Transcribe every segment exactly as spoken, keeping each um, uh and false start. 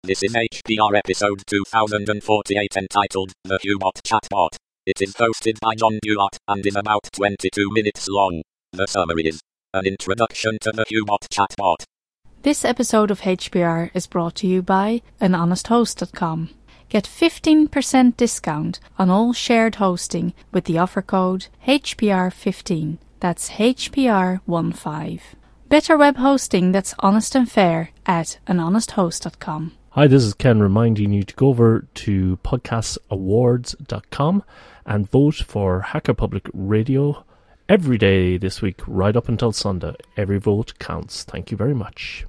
This is H P R episode two thousand forty-eight entitled The Hubot Chatbot. It is hosted by John Buart and is about twenty-two minutes long. The summary is an introduction to the Hubot Chatbot. This episode of H P R is brought to you by an honest host dot com. Get fifteen percent discount on all shared hosting with the offer code H P R fifteen. That's H P R fifteen. Better web hosting that's honest and fair at an honest host dot com. Hi, this is Ken reminding you to go over to podcast awards dot com and vote for Hacker Public Radio every day this week, right up until Sunday. Every vote counts. Thank you very much.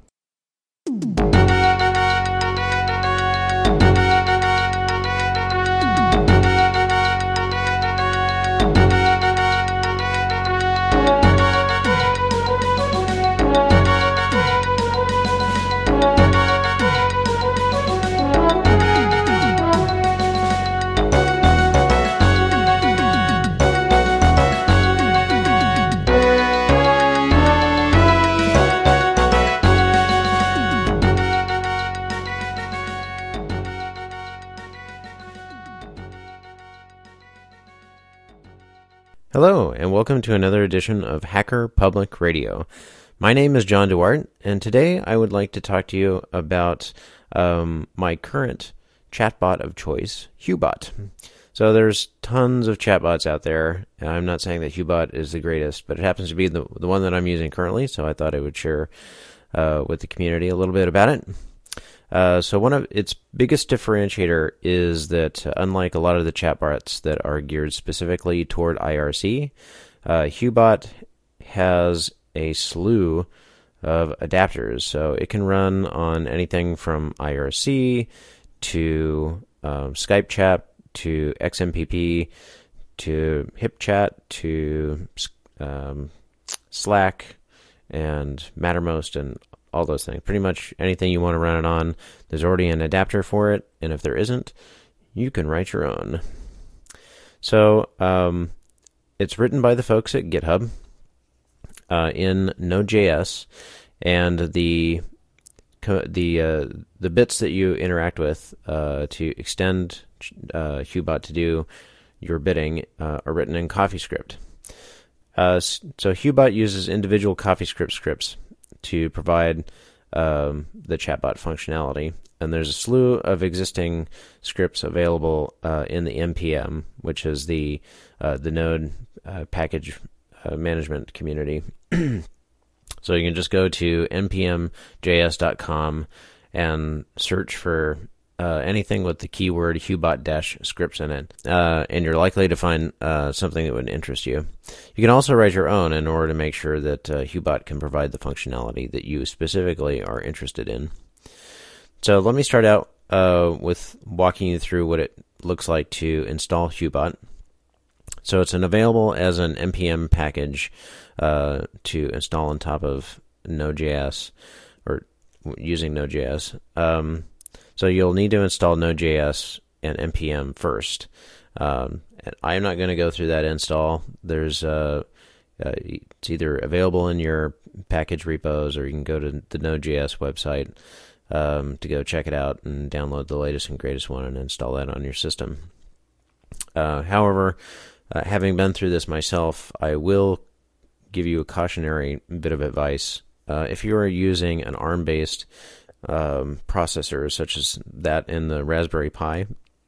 Hello, and welcome to another edition of Hacker Public Radio. My name is John Duarte, and today I would like to talk to you about um, my current chatbot of choice, Hubot. So there's tons of chatbots out there, and I'm not saying that Hubot is the greatest, but it happens to be the, the one that I'm using currently, so I thought I would share uh, with the community a little bit about it. Uh, so one of its biggest differentiator is that uh, unlike a lot of the chatbots that are geared specifically toward I R C, uh, Hubot has a slew of adapters. So it can run on anything from I R C to um, Skype chat to X M P P to HipChat to um, Slack and Mattermost and all those things. Pretty much anything you want to run it on, there's already an adapter for it, and if there isn't, you can write your own. So um, it's written by the folks at GitHub uh, in Node.js, and the the uh, the bits that you interact with uh, to extend uh, Hubot to do your bidding uh, are written in CoffeeScript. Uh, so Hubot uses individual CoffeeScript scripts to provide um, the chatbot functionality. And there's a slew of existing scripts available uh, in the N P M, which is the uh, the Node uh, package uh, management community. So you can just go to n p m j s dot com and search for uh, anything with the keyword Hubot-scripts in it, uh, and you're likely to find uh, something that would interest you. You can also write your own in order to make sure that uh, Hubot can provide the functionality that you specifically are interested in. So let me start out uh, with walking you through what it looks like to install Hubot. So it's an available as an N P M package uh, to install on top of Node.js or using Node.js. Um, so you'll need to install Node.js and N P M first. Um, and I'm not going to go through that install. There's uh, uh, it's either available in your package repos, or you can go to the Node.js website um, to go check it out and download the latest and greatest one and install that on your system. Uh, however, uh, having been through this myself, I will give you a cautionary bit of advice. Uh, if you are using an ARM-based um, processor, such as that in the Raspberry Pi,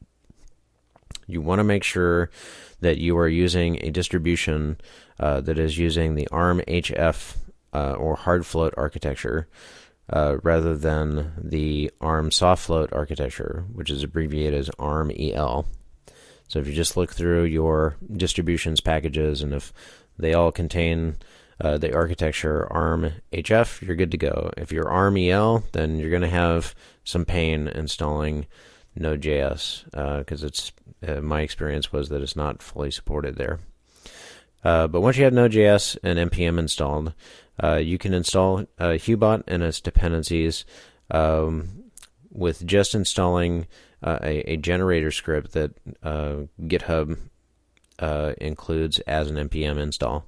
you want to make sure that you are using a distribution uh, that is using the ARM H F uh, or hard float architecture uh, rather than the ARM soft float architecture, which is abbreviated as ARM E L. So if you just look through your distributions packages, and if they all contain uh, the architecture ARM H F, you're good to go. If you're ARM E L, then you're going to have some pain installing Node.js because uh, it's uh, my experience was that it's not fully supported there. Uh, but once you have Node.js and N P M installed, uh, you can install uh, Hubot and its dependencies um, with just installing uh, a, a generator script that uh, GitHub uh, includes as an N P M install.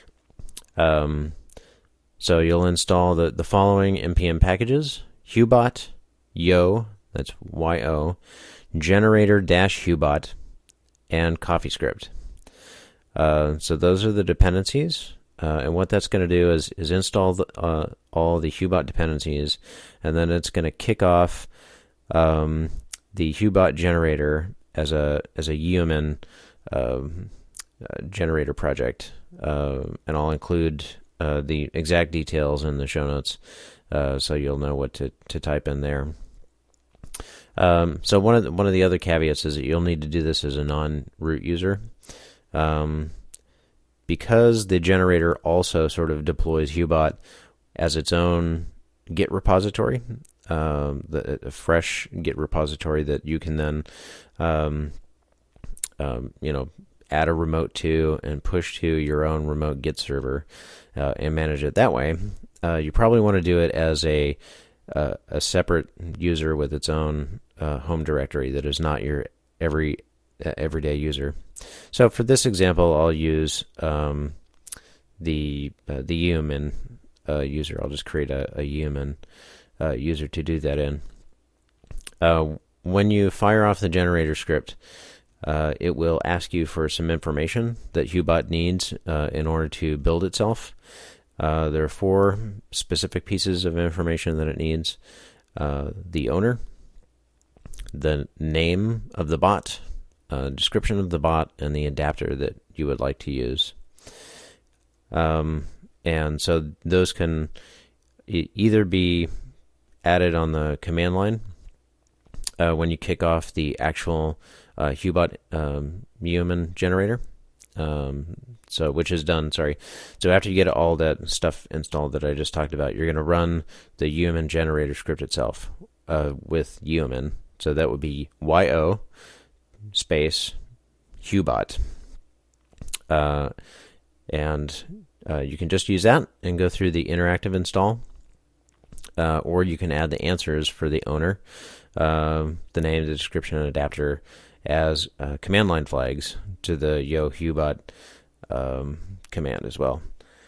Um, so you'll install the, the following N P M packages: Hubot, Yo, That's Y O, generator-hubot, and CoffeeScript. Uh, so those are the dependencies. Uh, and what that's going to do is, is install the, uh, all the Hubot dependencies, and then it's going to kick off um, the Hubot generator as a as a Yeoman um, uh, generator project. Uh, and I'll include uh, the exact details in the show notes, uh, so you'll know what to, to type in there. Um, so one of the, one of the other caveats is that you'll need to do this as a non-root user. Um, Because the generator also sort of deploys Hubot as its own Git repository, um, the, a fresh Git repository that you can then, um, um, you know, add a remote to and push to your own remote Git server uh, and manage it that way. Uh, you probably want to do it as a uh, a separate user with its own uh, home directory that is not your every uh, everyday user. So for this example, I'll use um, the uh, the Yeoman uh, user. I'll just create a, a Yeoman uh, user to do that in. Uh, when you fire off the generator script, uh, it will ask you for some information that Hubot needs uh, in order to build itself. Uh, there are four specific pieces of information that it needs. Uh, the owner, the name of the bot, Uh, description of the bot, and the adapter that you would like to use. Um, and so those can e- either be added on the command line uh, when you kick off the actual uh, Hubot um, Yeoman generator, um, so which is done, sorry. So after you get all that stuff installed that I just talked about, you're going to run the Yeoman generator script itself uh, with Yeoman. So that would be Y O space Hubot, uh, and uh, you can just use that and go through the interactive install, uh, or you can add the answers for the owner, uh, the name, the description, and adapter as uh, command line flags to the yo Hubot um, command as well.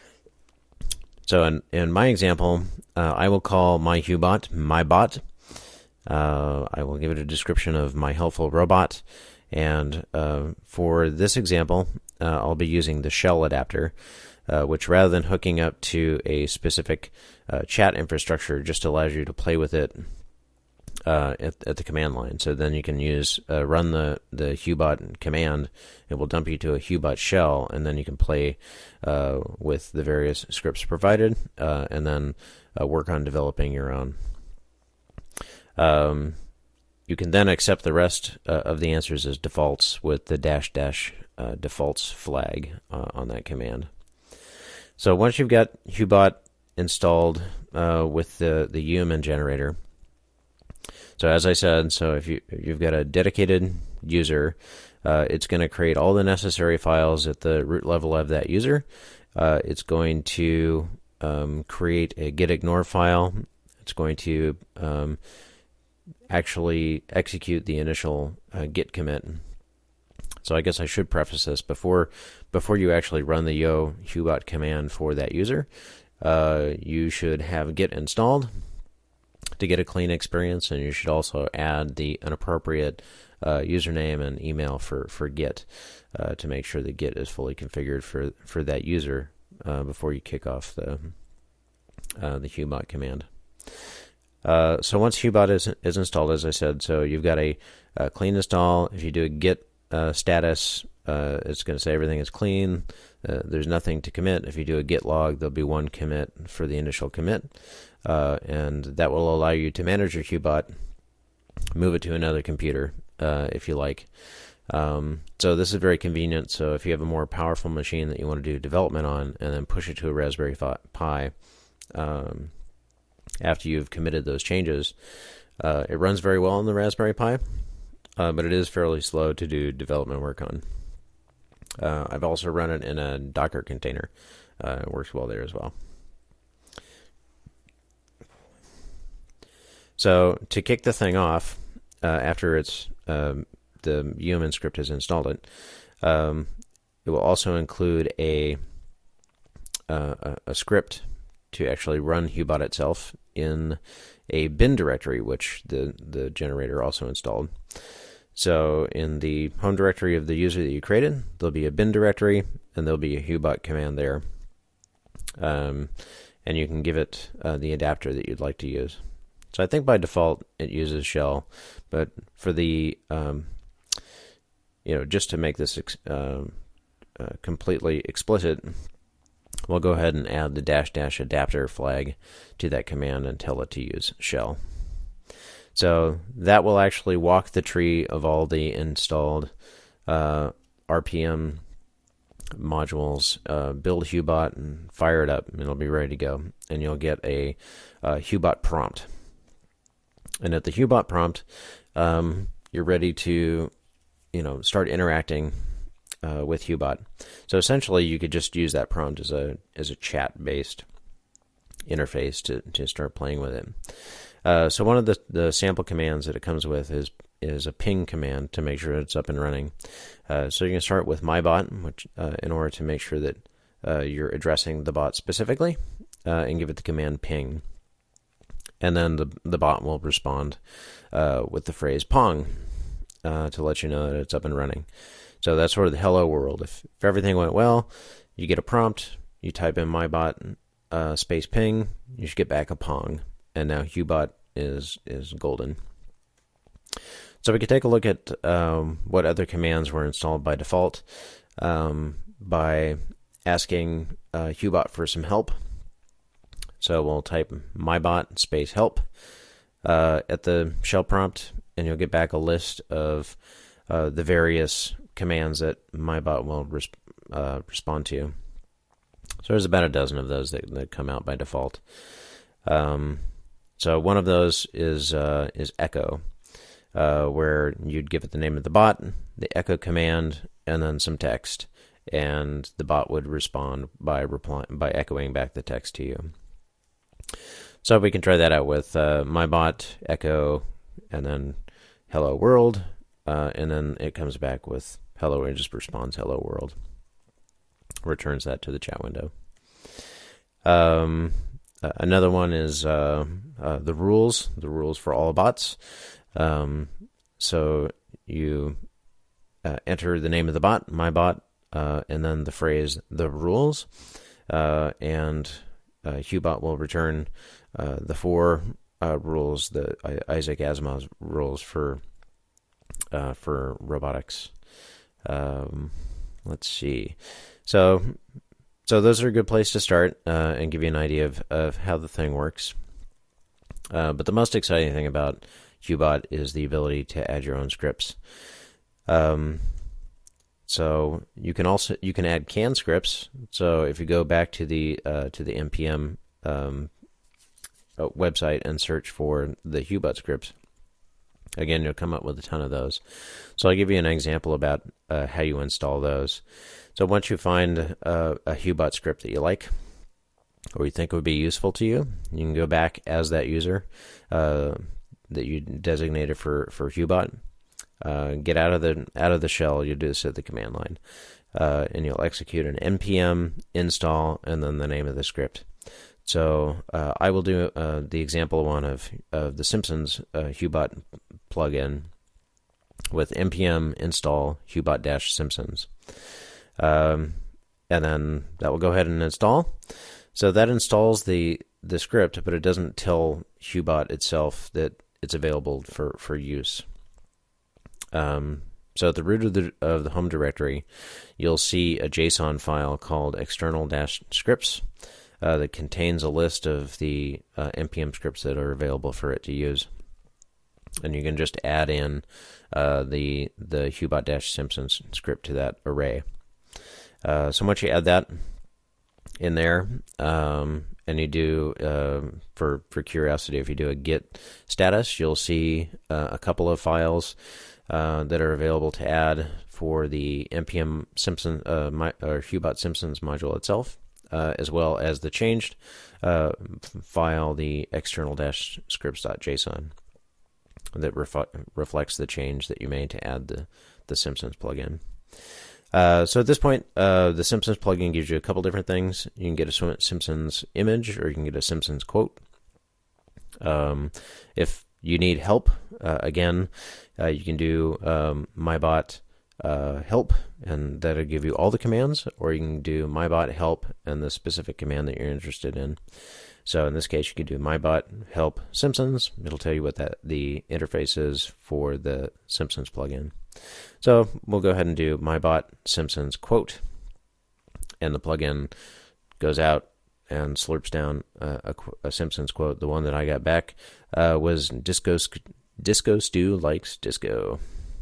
So in, in my example, uh, I will call my Hubot my bot. Uh, I will give it a description of my helpful robot, and uh, for this example, uh, I'll be using the shell adapter, uh, which rather than hooking up to a specific uh, chat infrastructure, just allows you to play with it uh, at, at the command line. So then you can use uh, run the, the Hubot command. It will dump you to a Hubot shell, and then you can play uh, with the various scripts provided, uh, and then uh, work on developing your own. Um, you can then accept the rest uh, of the answers as defaults with the dash dash uh, defaults flag uh, on that command. So once you've got Hubot installed uh, with the, the Yeoman generator, so as I said, so if, you, if you've got a dedicated user, uh, it's going to create all the necessary files at the root level of that user. Uh, it's going to um, create a gitignore file. It's going to um, actually execute the initial uh, git commit. So I guess I should preface this before before you actually run the yo Hubot command for that user. Uh, you should have git installed to get a clean experience, and you should also add the an appropriate uh, username and email for for git uh, to make sure that git is fully configured for for that user uh, before you kick off the uh, the Hubot command. Uh, so once Hubot is is installed, as I said, so you've got a, a clean install. If you do a git uh, status, uh, it's going to say everything is clean. Uh, there's nothing to commit. If you do a git log, there'll be one commit for the initial commit, uh, and that will allow you to manage your Hubot, move it to another computer uh, if you like. Um, so this is very convenient. So if you have a more powerful machine that you want to do development on, and then push it to a Raspberry Pi, um, after you've committed those changes, uh, it runs very well on the Raspberry Pi, uh, but it is fairly slow to do development work on. Uh, I've also run it in a Docker container. Uh, it works well there as well. So to kick the thing off, uh, after it's um, the Yeoman script has installed it, um, it will also include a uh, a, a script to actually run Hubot itself in a bin directory, which the, the generator also installed. So in the home directory of the user that you created, there'll be a bin directory, and there'll be a Hubot command there. Um, and you can give it uh, the adapter that you'd like to use. So I think by default it uses shell, but for the, um, you know, just to make this ex- uh, uh, completely explicit, we'll go ahead and add the dash dash adapter flag to that command and tell it to use shell. So that will actually walk the tree of all the installed uh, R P M modules, uh, build Hubot, and fire it up, and it'll be ready to go. And you'll get a uh, Hubot prompt. And at the Hubot prompt, um, you're ready to, you know, start interacting uh, with Hubot. So essentially, you could just use that prompt as a as a chat-based interface to to start playing with it. Uh, so one of the the sample commands that it comes with is is a ping command to make sure it's up and running. Uh, so you can start with mybot, which uh, in order to make sure that uh, you're addressing the bot specifically, uh, and give it the command ping. And then the the bot will respond uh, with the phrase pong uh, to let you know that it's up and running. So that's sort of the hello world. If, if everything went well, you get a prompt, you type in mybot uh, space ping, you should get back a pong. And now Hubot is is golden. So we could take a look at um, what other commands were installed by default um, by asking uh, Hubot for some help. So we'll type mybot space help uh, at the shell prompt, and you'll get back a list of uh, the various commands that mybot will res- uh, respond to. So there's about a dozen of those that, that come out by default. Um, so one of those is uh, is echo, uh, where you'd give it the name of the bot, the echo command, and then some text, and the bot would respond by reply by echoing back the text to you. So we can try that out with uh, mybot echo, and then hello world, uh, and then it comes back with hello, and it just responds hello world, returns that to the chat window. Um, uh, another one is uh, uh, the rules, the rules for all bots. Um, so you uh, enter the name of the bot, mybot, uh, and then the phrase the rules, uh, and uh, Hubot will return uh, the four uh, rules, the Isaac Asimov's rules for uh, for robotics. Um, let's see. So, so those are a good place to start uh, and give you an idea of, of how the thing works. Uh, but the most exciting thing about Hubot is the ability to add your own scripts. Um, so you can also you can add canned scripts. So if you go back to the uh, to the N P M um, website and search for the Hubot scripts, again, you'll come up with a ton of those. So I'll give you an example about uh, how you install those. So once you find uh, a Hubot script that you like, or you think would be useful to you, you can go back as that user uh, that you designated for, for Hubot. Uh, get out of the out of the shell. You do this at the command line, uh, and you'll execute an npm install and then the name of the script. So uh, I will do uh, the example one of of the Simpsons uh, Hubot plugin with npm install Hubot-Simpsons, um, and then that will go ahead and install. So that installs the the script, but it doesn't tell Hubot itself that it's available for for use. Um, so at the root of the of the home directory, you'll see a JSON file called external-scripts uh, that contains a list of the uh, npm scripts that are available for it to use, and you can just add in uh, the the Hubot-Simpsons script to that array. Uh, so once you add that in there, um, and you do uh, for for curiosity, if you do a git status, you'll see uh, a couple of files Uh, that are available to add for the npm Simpson uh, my, or Hubot-Simpsons module itself, uh, as well as the changed uh, file, the external-scripts.json, that ref- reflects the change that you made to add the, the Simpsons plugin. Uh, so at this point, uh, the Simpsons plugin gives you a couple different things. You can get a Simpsons image, or you can get a Simpsons quote. Um, if you need help, uh, again, uh, you can do um, mybot uh, help, and that'll give you all the commands, or you can do mybot help and the specific command that you're interested in. So in this case, you can do mybot help Simpsons. It'll tell you what that the interface is for the Simpsons plugin. So we'll go ahead and do mybot Simpsons quote, and the plugin goes out and slurps down uh, a, a Simpsons quote. The one that I got back uh, was Disco Disco Stew likes disco.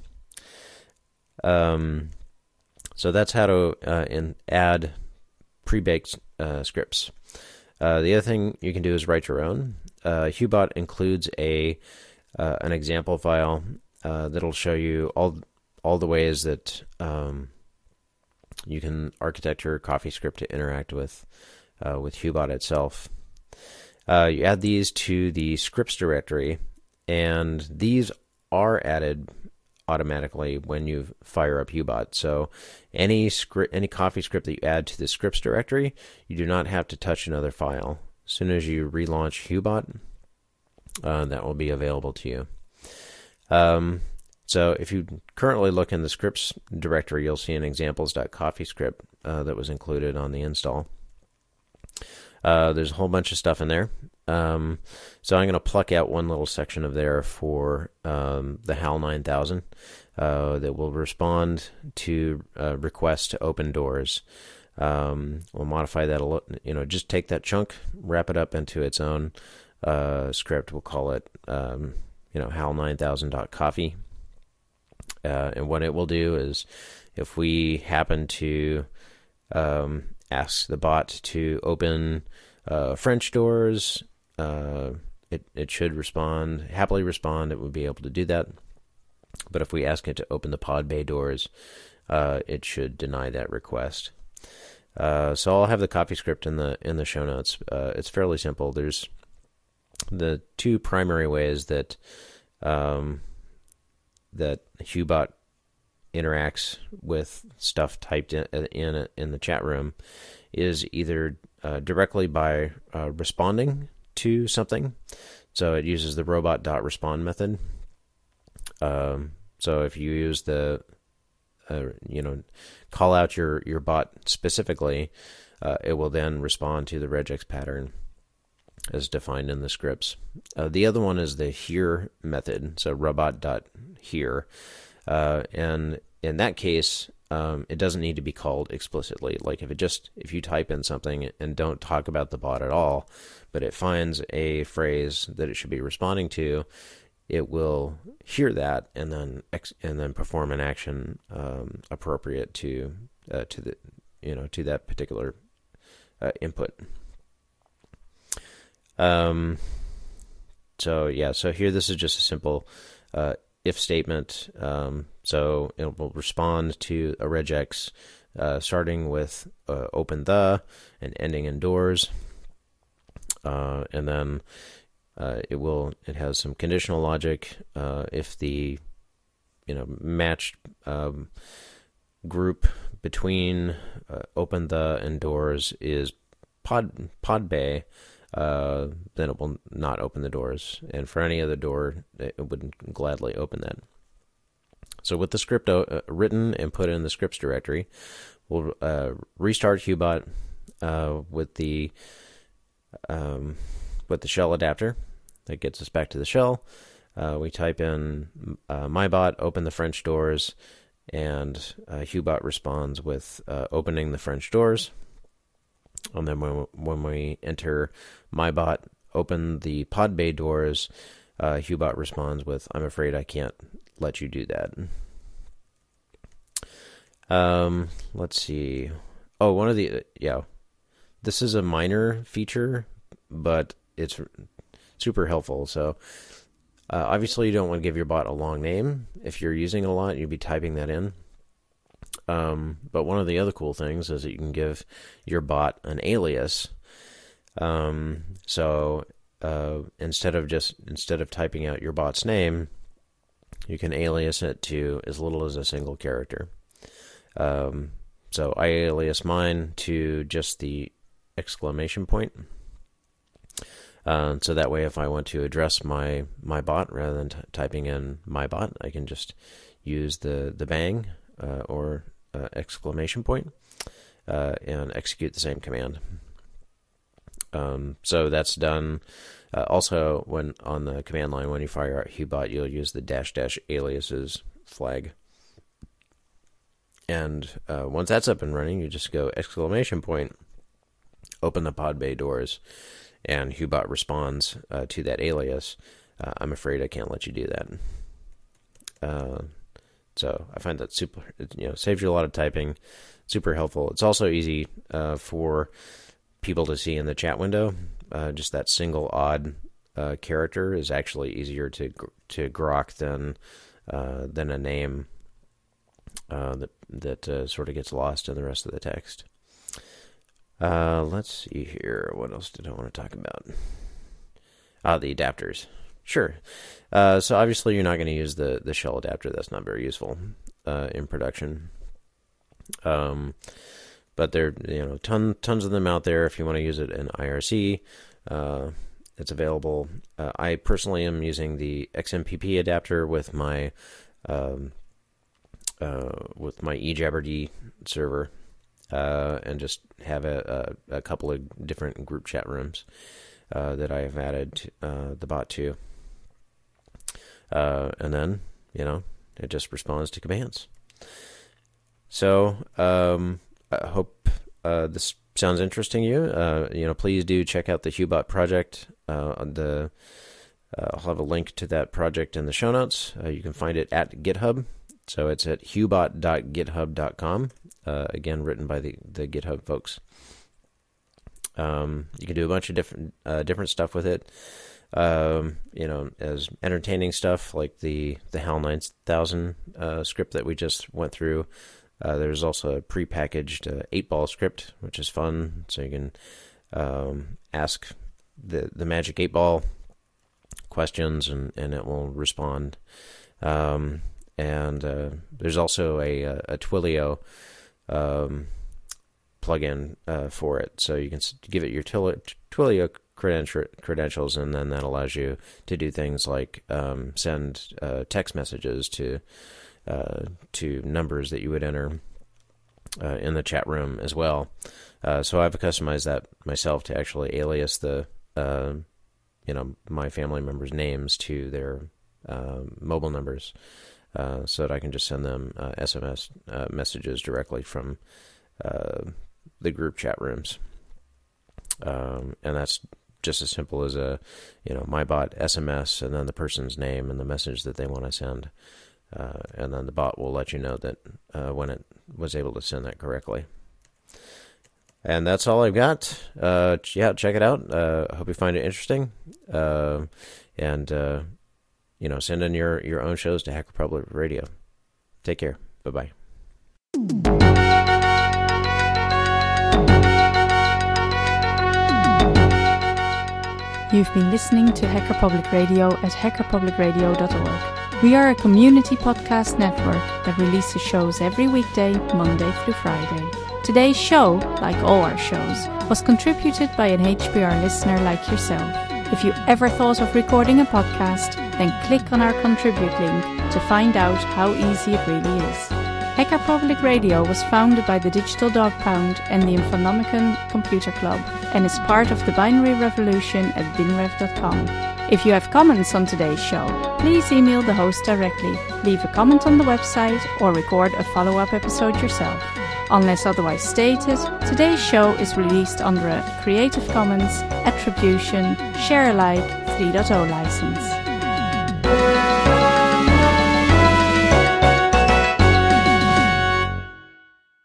Um, so that's how to uh, in, add pre-baked uh, scripts. Uh, the other thing you can do is write your own. Uh, Hubot includes a uh, an example file uh, that'll show you all all the ways that um, you can architect your CoffeeScript to interact with uh, with Hubot itself. Uh, you add these to the scripts directory, and these are added automatically when you fire up Hubot. So any script, any CoffeeScript that you add to the scripts directory, you do not have to touch another file. As soon as you relaunch Hubot, uh, that will be available to you. Um, so if you currently look in the scripts directory, you'll see an examples.coffeescript uh, that was included on the install. Uh, there's a whole bunch of stuff in there. Um, so I'm going to pluck out one little section of there for um, the HAL nine thousand uh, that will respond to uh, requests to open doors. Um, we'll modify that a little, you know, just take that chunk, wrap it up into its own uh, script. We'll call it, um, you know, HAL nine thousand.coffee. Uh, and what it will do is if we happen to um, ask the bot to open uh, French doors, uh, it, it should respond, happily respond. It would be able to do that. But if we ask it to open the pod bay doors, uh, it should deny that request. Uh, so I'll have the CoffeeScript in the in the show notes. Uh, it's fairly simple. There's the two primary ways that um, that Hubot interacts with stuff typed in in, in the chat room is either uh, directly by uh, responding to something. So it uses the robot.respond method. Um, so if you use the uh, you know call out your your bot specifically, uh, it will then respond to the regex pattern as defined in the scripts. Uh, the other one is the here method, so robot.here. Uh, and in that case, um, it doesn't need to be called explicitly. Like if it just, if you type in something and don't talk about the bot at all, but it finds a phrase that it should be responding to, it will hear that and then ex- and then perform an action um, appropriate to uh, to the you know to that particular uh, input. Um. So yeah. So here, this is just a simple uh, if statement. Um, so it will respond to a regex uh, starting with uh, open the and ending in doors, uh, and then uh, it will it has some conditional logic. Uh, if the you know matched um, group between uh, open the and doors is pod pod bay, Uh, then it will not open the doors. And for any other door, it would gladly open that. So with the script uh, written and put in the scripts directory, we'll uh, restart Hubot uh, with the um, with the shell adapter. That gets us back to the shell. Uh, we type in uh, mybot, open the French doors, and uh, Hubot responds with uh, opening the French doors. And then when, when we enter mybot, open the pod bay doors, uh, Hubot responds with, I'm afraid I can't let you do that. Um, let's see. Oh, one of the, yeah, this is a minor feature, but it's super helpful. So uh, obviously you don't want to give your bot a long name. If you're using it a lot, you'd be typing that in. Um, but one of the other cool things is that you can give your bot an alias. Um, so uh, instead of just instead of typing out your bot's name, you can alias it to as little as a single character. Um, so I alias mine to just the exclamation point. Uh, so that way, if I want to address my, my bot rather than t- typing in my bot, I can just use the, the bang uh, or uh, exclamation point uh, and execute the same command. Um, so that's done. Uh, also, when on the command line, when you fire out HuBot, you'll use the dash dash aliases flag. And uh, once that's up and running, you just go exclamation point, open the pod bay doors, and HuBot responds uh, to that alias. Uh, I'm afraid I can't let you do that. Uh, so I find that super, you know, saves you a lot of typing, super helpful. It's also easy uh, for people to see in the chat window. Uh, just that single odd uh, character is actually easier to to grok than uh, than a name uh, that that uh, sort of gets lost in the rest of the text. Uh, let's see here. What else did I want to talk about? Ah, the adapters. Sure. Uh, so obviously you're not going to use the, the shell adapter. That's not very useful uh, in production. Um, but there, you know, ton tons of them out there. If you want to use it in I R C, uh, it's available. Uh, I personally am using the X M P P adapter with my um, uh, with my eJabberD server. Uh, and just have a, a, a couple of different group chat rooms uh, that I have added to, uh, the bot to. Uh, and then, you know, it just responds to commands. So, um, I hope uh, this sounds interesting to you. Uh, you know, please do check out the HuBot project. Uh, the uh, I'll have a link to that project in the show notes. Uh, you can find it at GitHub. So it's at hubot dot github dot com. Uh, again, written by the, the GitHub folks. Um, you can do a bunch of different uh, different stuff with it. Um, you know, as entertaining stuff like the the HAL nine thousand uh, script that we just went through. Uh, there's also a prepackaged uh, eight ball script, which is fun. So you can um, ask the the magic eight ball questions, and, and it will respond. Um, and uh, there's also a a Twilio um, plugin uh, for it, so you can give it your Twilio credential, credentials, and then that allows you to do things like um, send uh, text messages to uh, to numbers that you would enter uh, in the chat room as well. Uh, so I've customized that myself to actually alias the uh, you know my family members' names to their uh, mobile numbers. Uh, so that I can just send them uh, S M S uh, messages directly from uh, the group chat rooms, um, and that's just as simple as a, you know, my bot S M S and then the person's name and the message that they want to send, uh, and then the bot will let you know that uh, when it was able to send that correctly. And that's all I've got. Uh, yeah, check it out. Uh, I hope you find it interesting, uh, and. Uh, You know, send in your, your own shows to Hacker Public Radio. Take care. Bye-bye. You've been listening to Hacker Public Radio at hacker public radio dot org. We are a community podcast network that releases shows every weekday, Monday through Friday. Today's show, like all our shows, was contributed by an H P R listener like yourself. If you ever thought of recording a podcast, then click on our contribute link to find out how easy it really is. Hacker Public Radio was founded by the Digital Dog Pound and the Infonomicon Computer Club and is part of the binary revolution at binrev dot com. If you have comments on today's show, please email the host directly, leave a comment on the website, or record a follow-up episode yourself. Unless otherwise stated, today's show is released under a Creative Commons Attribution Share Alike three point oh license.